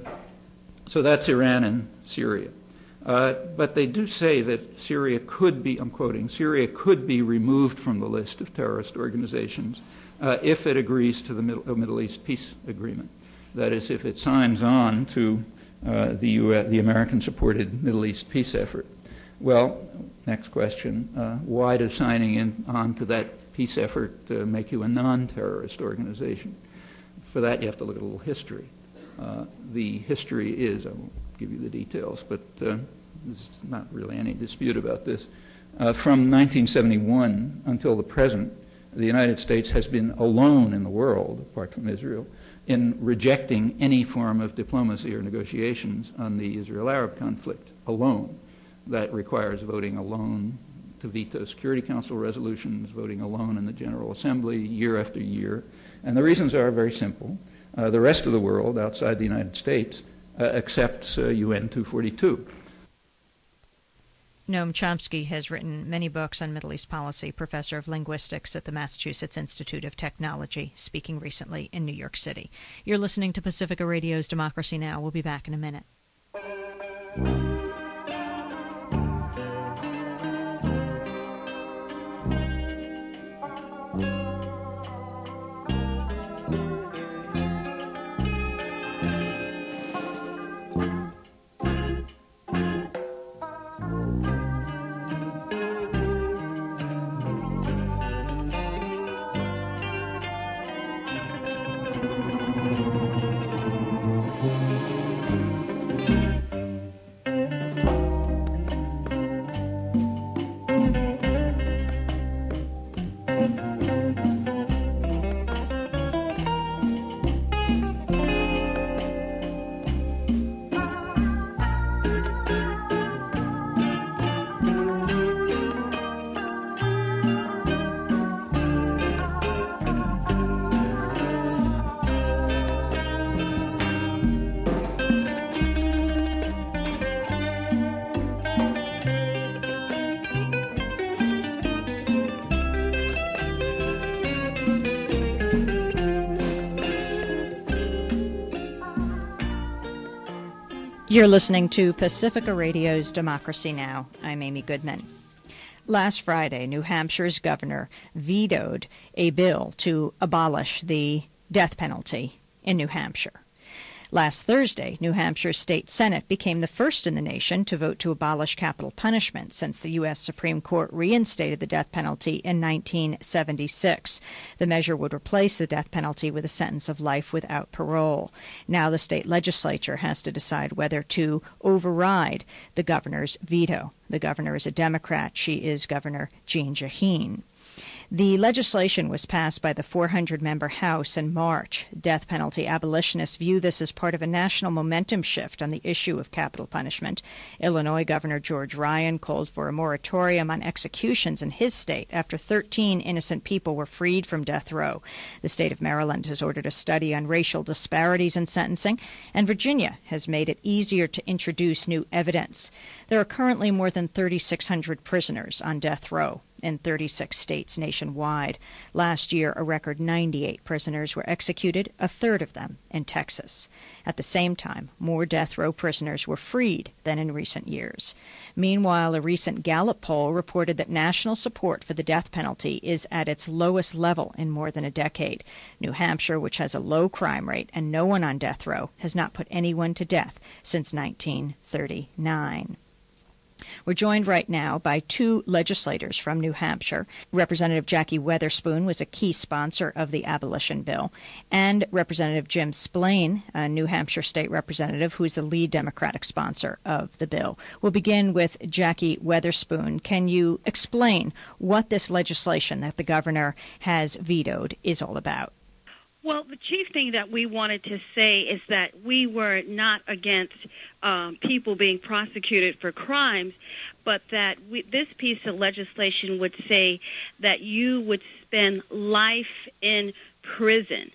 so that's Iran and Syria. Uh, but they do say that Syria could be, I'm quoting, Syria could be removed from the list of terrorist organizations uh, if it agrees to the Middle, uh, Middle East peace agreement. That is, if it signs on to uh, the, U S, the American-supported Middle East peace effort. Well, next question, uh, why does signing in on to that peace effort uh, make you a non-terrorist organization? For that, you have to look at a little history. Uh, the history is, I won't give you the details, but uh, there's not really any dispute about this. Uh, from nineteen seventy-one until the present, the United States has been alone in the world, apart from Israel, in rejecting any form of diplomacy or negotiations on the Israel-Arab conflict, alone. That requires voting alone to veto Security Council resolutions, voting alone in the General Assembly year after year. And the reasons are very simple. Uh, the rest of the world outside the United States uh, accepts uh, U N two forty-two. Noam Chomsky has written many books on Middle East policy, professor of linguistics at the Massachusetts Institute of Technology, speaking recently in New York City. You're listening to Pacifica Radio's Democracy Now! We'll be back in a minute. You're listening to Pacifica Radio's Democracy Now! I'm Amy Goodman. Last Friday, New Hampshire's governor vetoed a bill to abolish the death penalty in New Hampshire. Last Thursday, New Hampshire's state Senate became the first in the nation to vote to abolish capital punishment since the U S Supreme Court reinstated the death penalty in nineteen seventy-six. The measure would replace the death penalty with a sentence of life without parole. Now the state legislature has to decide whether to override the governor's veto. The governor is a Democrat. She is Governor Jeanne Shaheen. The legislation was passed by the four hundred member House in March. Death penalty abolitionists view this as part of a national momentum shift on the issue of capital punishment. Illinois Governor George Ryan called for a moratorium on executions in his state after thirteen innocent people were freed from death row. The state of Maryland has ordered a study on racial disparities in sentencing, and Virginia has made it easier to introduce new evidence. There are currently more than thirty-six hundred prisoners on death row in thirty-six states nationwide. Last year, a record ninety-eight prisoners were executed, a third of them in Texas. At the same time, more death row prisoners were freed than in recent years. Meanwhile, a recent Gallup poll reported that national support for the death penalty is at its lowest level in more than a decade. New Hampshire, which has a low crime rate and no one on death row, has not put anyone to death since nineteen thirty-nine. We're joined right now by two legislators from New Hampshire. Representative Jackie Weatherspoon was a key sponsor of the abolition bill, and Representative Jim Splain, a New Hampshire state representative who is the lead Democratic sponsor of the bill. We'll begin with Jackie Weatherspoon. Can you explain what this legislation that the governor has vetoed is all about? Well, the chief thing that we wanted to say is that we were not against um, people being prosecuted for crimes, but that we, this piece of legislation would say that you would spend life in prison.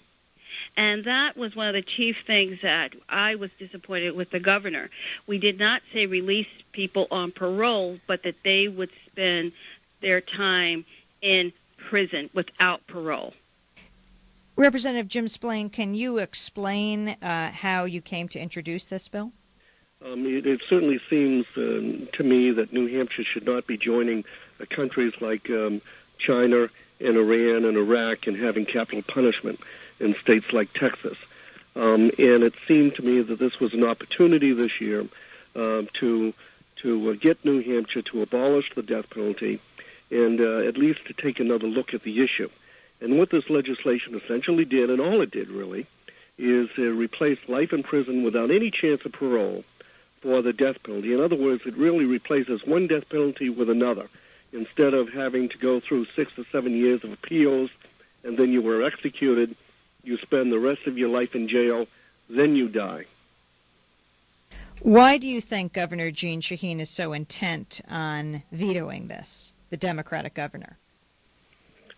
And that was one of the chief things that I was disappointed with the governor. We did not say release people on parole, but that they would spend their time in prison without parole. Representative Jim Splain, can you explain uh, how you came to introduce this bill? Um, it, it certainly seems um, to me that New Hampshire should not be joining uh, countries like um, China and Iran and Iraq and having capital punishment in states like Texas. Um, and it seemed to me that this was an opportunity this year uh, to to uh, get New Hampshire to abolish the death penalty and uh, at least to take another look at the issue. And what this legislation essentially did, and all it did really, is uh, replace life in prison without any chance of parole for the death penalty. In other words, it really replaces one death penalty with another. Instead of having to go through six or seven years of appeals and then you were executed, you spend the rest of your life in jail, then you die. Why do you think Governor Jeanne Shaheen is so intent on vetoing this, the Democratic governor?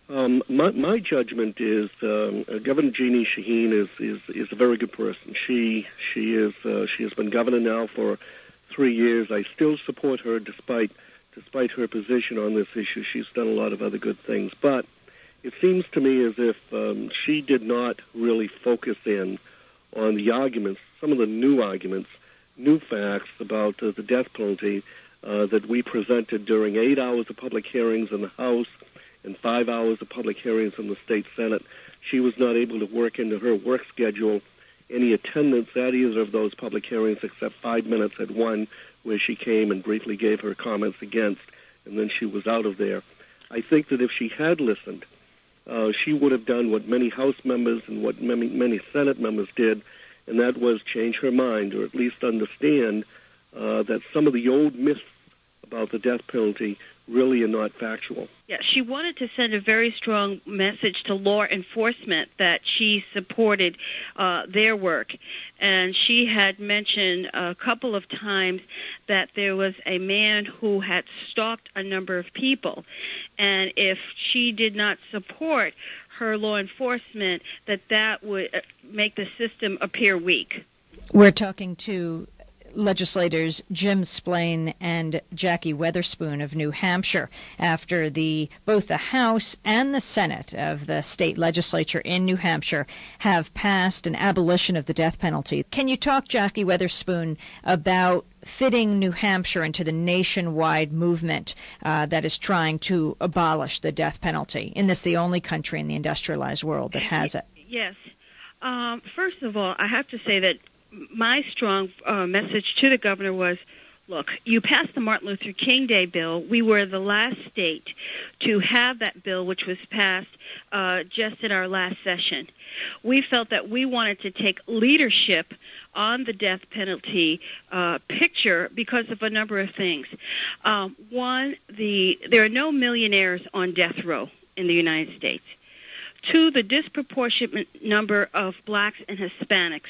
Um, my, my judgment is um, uh, Governor Jeannie Shaheen is, is is a very good person. She she is uh, she has been governor now for three years. I still support her despite despite her position on this issue. She's done a lot of other good things, but it seems to me as if um, she did not really focus in on the arguments, some of the new arguments, new facts about uh, the death penalty uh, that we presented during eight hours of public hearings in the House and five hours of public hearings in the state Senate. She was not able to work into her work schedule any attendance at either of those public hearings except five minutes at one where she came and briefly gave her comments against, and then she was out of there. I think that if she had listened, uh, she would have done what many House members and what many, many Senate members did, and that was change her mind or at least understand uh, that some of the old myths about the death penalty really are not factual. Yeah, she wanted to send a very strong message to law enforcement that she supported uh, their work. And she had mentioned a couple of times that there was a man who had stalked a number of people. And if she did not support her law enforcement, that that would make the system appear weak. We're talking to legislators Jim Splain and Jackie Weatherspoon of New Hampshire after the both the House and the Senate of the state legislature in New Hampshire have passed an abolition of the death penalty. Can you talk, Jackie Weatherspoon, about fitting New Hampshire into the nationwide movement uh, that is trying to abolish the death penalty? In this, the only country in the industrialized world that has it. Yes. Um, first of all, I have to say that my strong uh, message to the governor was, look, you passed the Martin Luther King Day bill. We were the last state to have that bill, which was passed uh, just in our last session. We felt that we wanted to take leadership on the death penalty uh, picture because of a number of things. Um, one, the there are no millionaires on death row in the United States. Two, the disproportionate number of blacks and Hispanics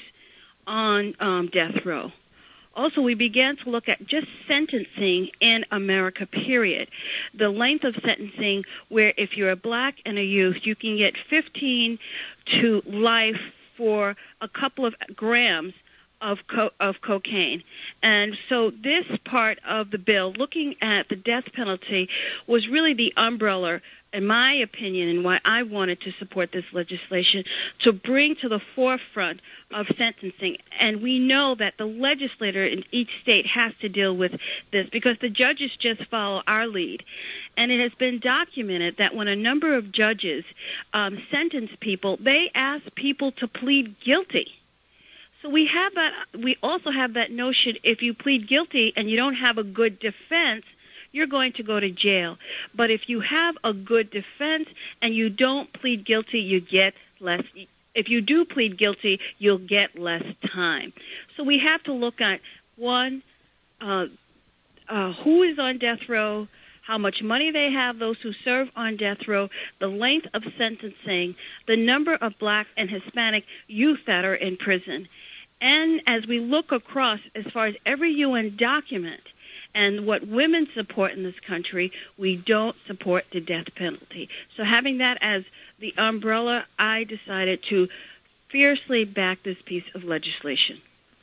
on um, death row. Also, we began to look at just sentencing in America, period. The length of sentencing where if you're a black and a youth, you can get fifteen to life for a couple of grams of co- of cocaine. And so this part of the bill, looking at the death penalty, was really the umbrella, in my opinion, and why I wanted to support this legislation, to bring to the forefront of sentencing. And we know that the legislator in each state has to deal with this because the judges just follow our lead. And it has been documented that when a number of judges um, sentence people, they ask people to plead guilty. So we have that. We also have that notion, if you plead guilty and you don't have a good defense, you're going to go to jail. But if you have a good defense and you don't plead guilty, you get less. If you do plead guilty, you'll get less time. So we have to look at, one, uh, uh, who is on death row, how much money they have, those who serve on death row, the length of sentencing, the number of black and Hispanic youth that are in prison. And as we look across, as far as every U N document, and what women support in this country, we don't support the death penalty. So having that as the umbrella, I decided to fiercely back this piece of legislation.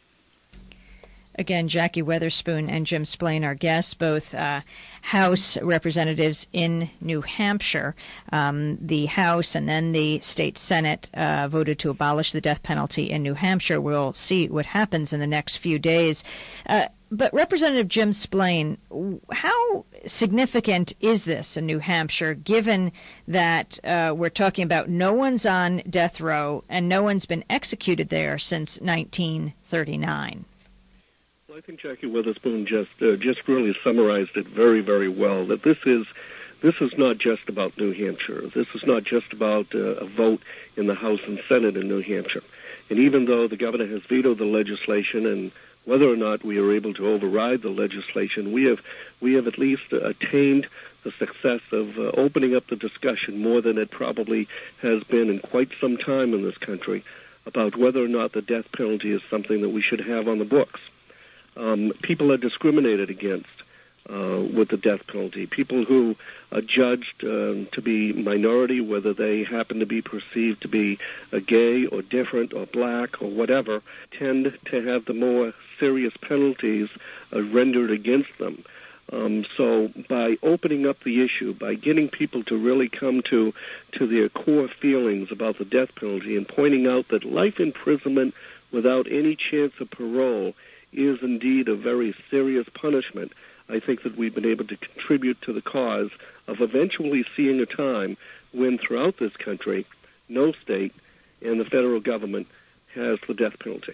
Again, Jackie Weatherspoon and Jim Splain are guests, both uh, House representatives in New Hampshire. Um, the House and then the state Senate uh, voted to abolish the death penalty in New Hampshire. We'll see what happens in the next few days. Uh, But Representative Jim Splain, how significant is this in New Hampshire, given that uh, we're talking about no one's on death row and no one's been executed there since nineteen thirty-nine? Well, I think Jackie Weatherspoon just uh, just really summarized it very, very well. That this is this is not just about New Hampshire. This is not just about uh, a vote in the House and Senate in New Hampshire. And even though the governor has vetoed the legislation, and whether or not we are able to override the legislation, we have we have at least attained the success of uh, opening up the discussion more than it probably has been in quite some time in this country about whether or not the death penalty is something that we should have on the books. Um, people are discriminated against uh, with the death penalty. People who are judged uh, to be minority, whether they happen to be perceived to be uh, gay or different or black or whatever, tend to have the more serious penalties uh, rendered against them. Um, so by opening up the issue, by getting people to really come to, to their core feelings about the death penalty and pointing out that life imprisonment without any chance of parole is indeed a very serious punishment, I think that we've been able to contribute to the cause of eventually seeing a time when throughout this country, no state and the federal government has the death penalty.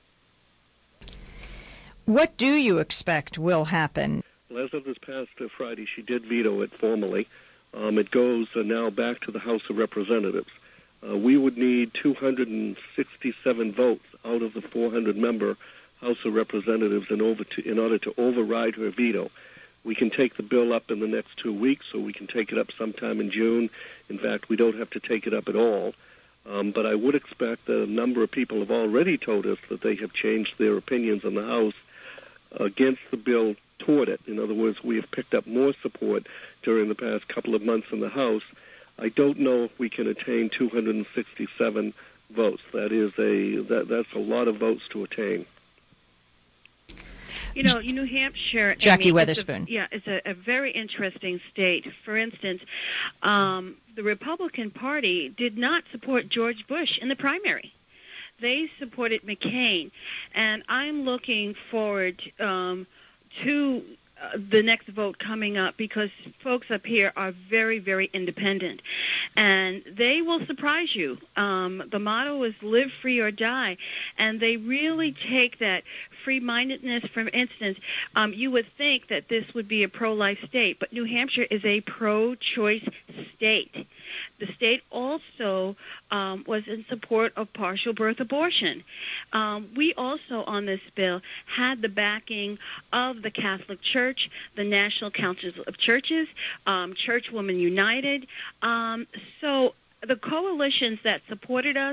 What do you expect will happen? Well, as of this past uh, Friday, she did veto it formally. Um, it goes uh, now back to the House of Representatives. Uh, we would need two hundred sixty-seven votes out of the four hundred member House of Representatives in, over to, in order to override her veto. We can take the bill up in the next two weeks, or we can take it up sometime in June. In fact, we don't have to take it up at all. Um, but I would expect that a number of people have already told us that they have changed their opinions in the House against the bill toward it. In other words, we have picked up more support during the past couple of months in the House. I don't know if we can attain two hundred sixty-seven votes. That is a that that's a lot of votes to attain. You know, New Hampshire, Jackie Amy, Weatherspoon. It's a, yeah, it's a, a very interesting state. For instance, um, the Republican Party did not support George Bush in the primary. They supported McCain, and I'm looking forward um, to uh, the next vote coming up because folks up here are very, very independent, and they will surprise you. Um, the motto is live free or die, and they really take that free-mindedness. For instance, um, you would think that this would be a pro-life state, but New Hampshire is a pro-choice state. The state also um, was in support of partial birth abortion. Um, we also, on this bill, had the backing of the Catholic Church, the National Council of Churches, um, Churchwomen United. Um, so the coalitions that supported us,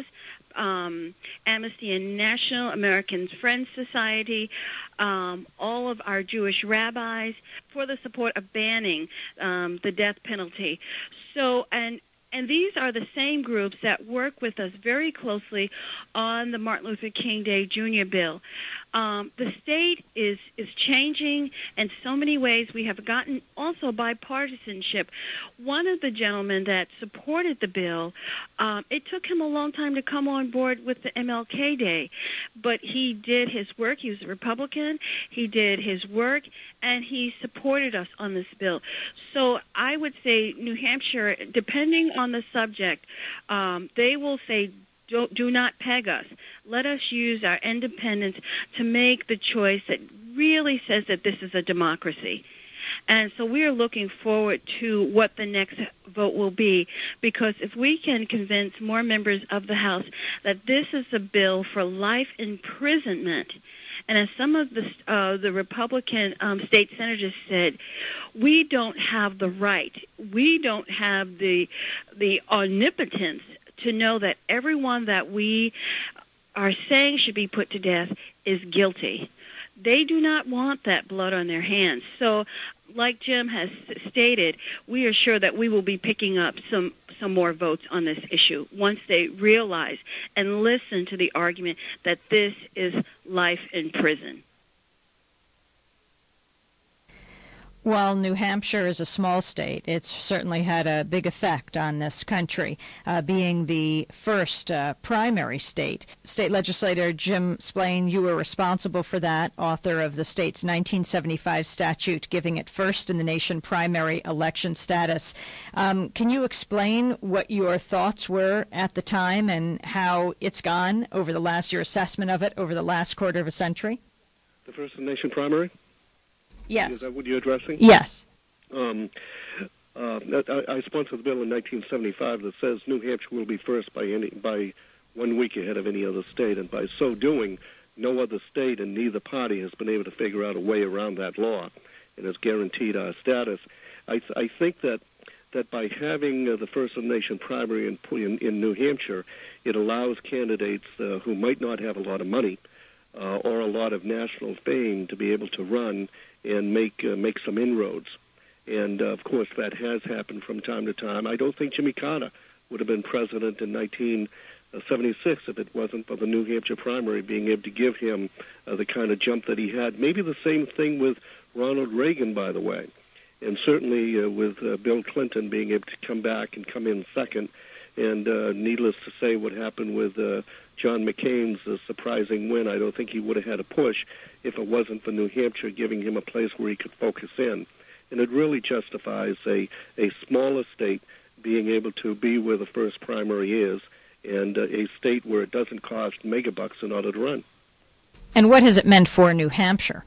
um, Amnesty International, American Friends Society, um, all of our Jewish rabbis, for the support of banning um, the death penalty. So, and And these are the same groups that work with us very closely on the Martin Luther King Day Junior bill. Um, the state is, is changing in so many ways. We have gotten also bipartisanship. One of the gentlemen that supported the bill, um, it took him a long time to come on board with the M L K Day, but he did his work. He was a Republican. He did his work, and he supported us on this bill. So I would say New Hampshire, depending on the subject, um, they will say, do, do not peg us. Let us use our independence to make the choice that really says that this is a democracy. And so we are looking forward to what the next vote will be, because if we can convince more members of the House that this is a bill for life imprisonment, and as some of the uh, the Republican um, state senators said, we don't have the right, we don't have the the omnipotence to know that everyone that we are saying should be put to death is guilty. They do not want that blood on their hands. So, like Jim has stated, we are sure that we will be picking up some, some more votes on this issue once they realize and listen to the argument that this is life in prison. While New Hampshire is a small state, it's certainly had a big effect on this country, uh, being the first uh, primary state. State legislator Jim Splain, you were responsible for that, author of the state's nineteen seventy-five statute giving it first in the nation primary election status. Um, can you explain what your thoughts were at the time and how it's gone over the last, your assessment of it over the last quarter of a century? The first in the nation primary? Yes. Is that what you're addressing? Yes. Um, uh, I, I sponsored the bill in nineteen seventy-five that says New Hampshire will be first by any by one week ahead of any other state, and by so doing, no other state and neither party has been able to figure out a way around that law, and has guaranteed our status. I, th- I think that that by having uh, the first in the nation primary in, in, in New Hampshire, it allows candidates uh, who might not have a lot of money uh, or a lot of national fame to be able to run and make uh, make some inroads. And, uh, of course, that has happened from time to time. I don't think Jimmy Carter would have been president in nineteen seventy-six if it wasn't for the New Hampshire primary being able to give him uh, the kind of jump that he had. Maybe the same thing with Ronald Reagan, by the way, and certainly uh, with uh, Bill Clinton being able to come back and come in second. And uh, needless to say, what happened with uh, John McCain's uh, surprising win, I don't think he would have had a push if it wasn't for New Hampshire giving him a place where he could focus in. And it really justifies a, a smaller state being able to be where the first primary is, and uh, a state where it doesn't cost megabucks in order to run. And what has it meant for New Hampshire?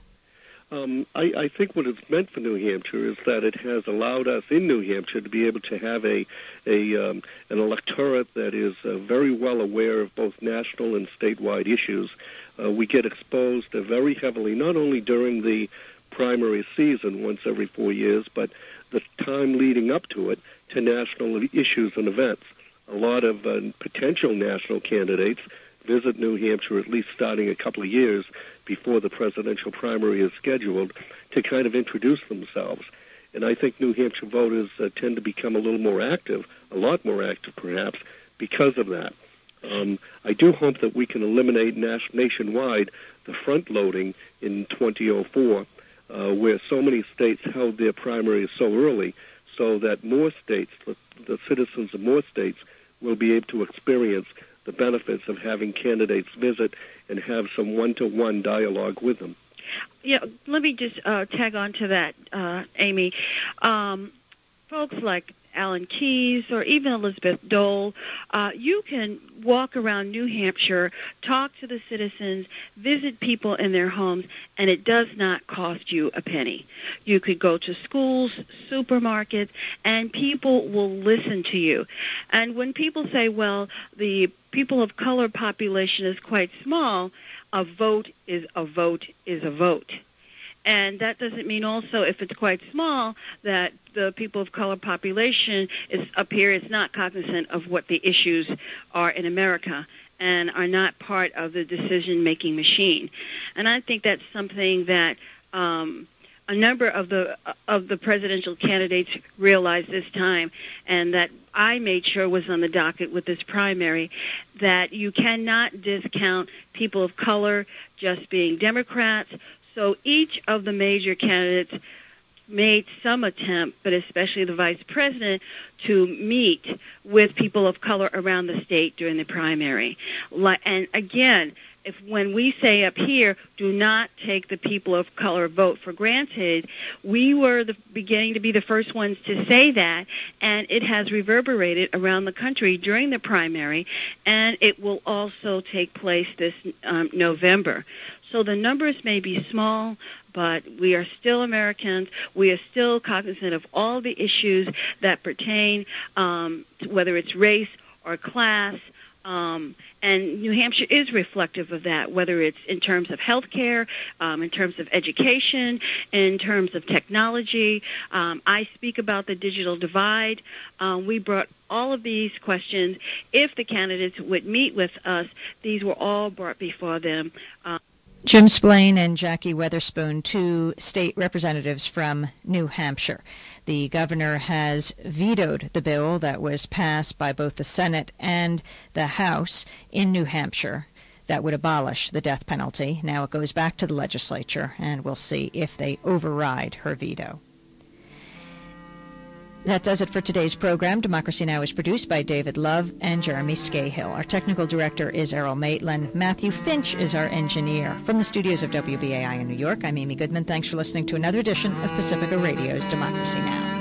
Um, I, I think what it's meant for New Hampshire is that it has allowed us in New Hampshire to be able to have a, a um, an electorate that is uh, very well aware of both national and statewide issues. Uh, we get exposed uh, very heavily, not only during the primary season once every four years, but the time leading up to it, to national issues and events. A lot of uh, potential national candidates visit New Hampshire, at least starting a couple of years before the presidential primary is scheduled, to kind of introduce themselves. And I think New Hampshire voters uh, tend to become a little more active, a lot more active perhaps, because of that. Um, I do hope that we can eliminate nas- nationwide the front-loading in twenty oh four, uh, where so many states held their primaries so early, so that more states, the, the citizens of more states, will be able to experience the benefits of having candidates visit and have some one-to-one dialogue with them. Yeah, let me just uh, tag on to that, uh, Amy. Um, folks like Alan Keyes or even Elizabeth Dole, uh, you can walk around New Hampshire, talk to the citizens, visit people in their homes, and it does not cost you a penny. You could go to schools, supermarkets, and people will listen to you. And when people say, well, the people of color population is quite small, a vote is a vote is a vote. And that doesn't mean also, if it's quite small, that the people of color population is up here is not cognizant of what the issues are in America and are not part of the decision-making machine. And I think that's something that um, a number of the of the presidential candidates realized this time, and that I made sure was on the docket with this primary, that you cannot discount people of color just being Democrats. So each of the major candidates made some attempt, but especially the vice president, to meet with people of color around the state during the primary. And again, if when we say up here, do not take the people of color vote for granted, we were the beginning to be the first ones to say that, and it has reverberated around the country during the primary, and it will also take place this um, November. So the numbers may be small, but we are still Americans. We are still cognizant of all the issues that pertain, um, to whether it's race or class. Um, and New Hampshire is reflective of that, whether it's in terms of health care, um, in terms of education, in terms of technology. Um, I speak about the digital divide. Um, we brought all of these questions. If the candidates would meet with us, these were all brought before them. Um, Jim Splain and Jackie Weatherspoon, two state representatives from New Hampshire. The governor has vetoed the bill that was passed by both the Senate and the House in New Hampshire that would abolish the death penalty. Now it goes back to the legislature, and we'll see if they override her veto. That does it for today's program. Democracy Now! Is produced by David Love and Jeremy Scahill. Our technical director is Errol Maitland. Matthew Finch is our engineer. From the studios of W B A I in New York, I'm Amy Goodman. Thanks for listening to another edition of Pacifica Radio's Democracy Now!